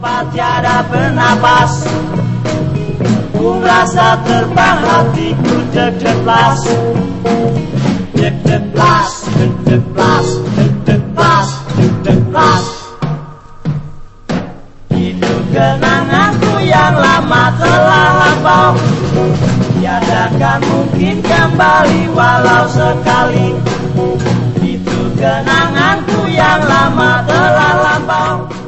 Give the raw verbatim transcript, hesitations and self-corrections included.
tempat tiada bernapas. Ku rasa terbang hatiku deg-deg-plas, deg-deg-plas, deg-deg-plas, deg-deg-plas, deg-deg-plas. Itu kenanganku yang lama telah lampau, tiadakan mungkin kembali walau sekali. Itu kenanganku yang lama telah lampau.